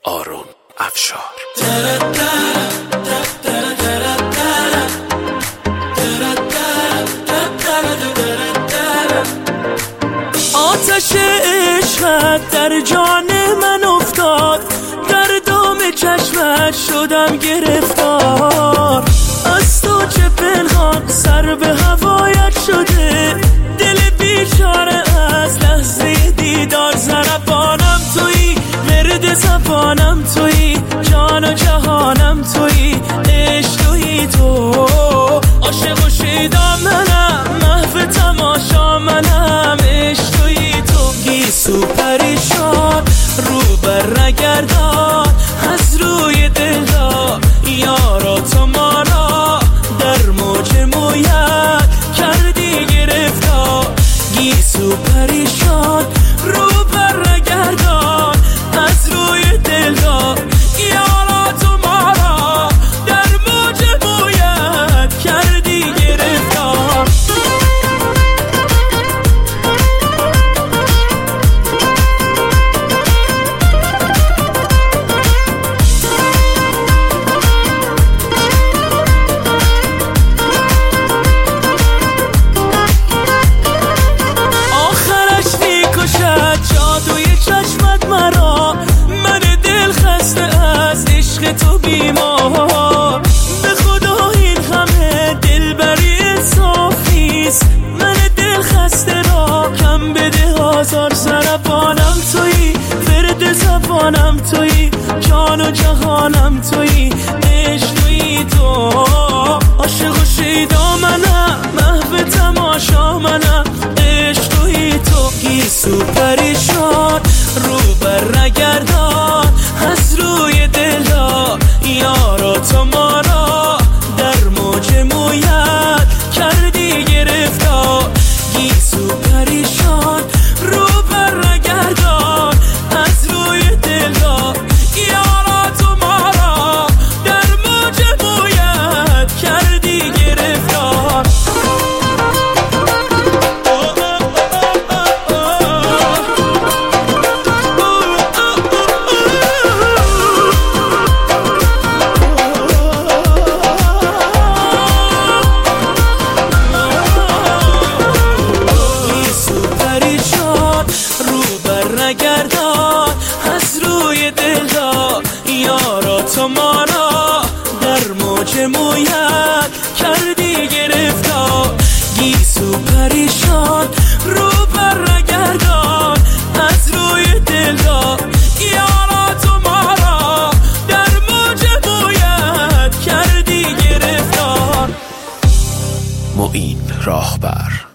آرون افشار. آتش عشقت در جان من افتاد، در دام چشمت شدم گرفتار. از تو چه پنهان سر به هوایت شده، دل بیچاره از لحظه دیدار. ضربانم تویی، ورد زبانم تویی، جان و جهانم تویی، عشق تویی تو. عاشق و شیدا منم، محو تماشا منم، عشق تویی تو. گیسو پریشان رو بر نگردان، از روی دلدار یارا تو ما را در موج مویت کردی گرفتار. گیسو پریشان رو بر نگردان، از روی دلدار یارا تو ما را در موج مویت کردی گرفتار. تو بیمار به خدا این همه دلبری انصافیست. من دل خسته را کم بده آزار. ضربانم تویی، ورد زبانم تویی، جان و جهانم تویی، عشق تویی تو. عاشق و شیدا منم، محو تماشا منم، عشق تویی تو. گیسو پریشان رو بر نگردان، از روی دلدار یارا تو ما را در موج مویت کردی گرفتار. گیسو پریشان رو بر نگردان، از روی دلدار یارا تو ما را در موج مویت کردی گرفتار. نگردان، از روی دلدار یارا تو ما را در موج مویت کردی گرفتار. گیسو پریشان رو بر نگردان، از روی دلدار یارا تو ما را در موج مویت کردی گرفتار. معین راهبر.